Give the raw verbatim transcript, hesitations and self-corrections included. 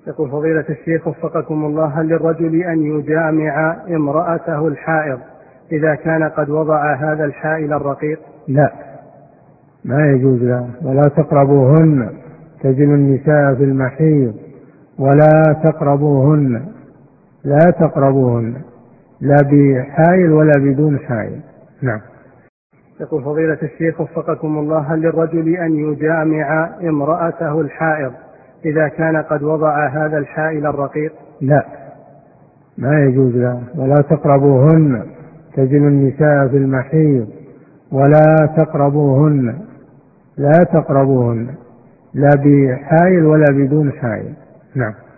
يقول فضيلة الشيخ وفقكم الله، هل للرجل أن يجامع امرأته الحائض إذا كان قد وضع هذا الحائل الرقيق؟ لا، ما يجوز له. ولا تقربوهن، تزن النساء في المحيض ولا تقربوهن، لا تقربوهن لا بحائل ولا بدون حائل. نعم. يقول فضيلة الشيخ وفقكم الله، هل للرجل أن يجامع امرأته الحائض إذا كان قد وضع هذا الحائل الرقيق؟ لا، ما يجوز له. ولا تقربوهن، تزن النساء في المحيض ولا تقربوهن، لا تقربوهن لا بحائل ولا بدون حائل. نعم.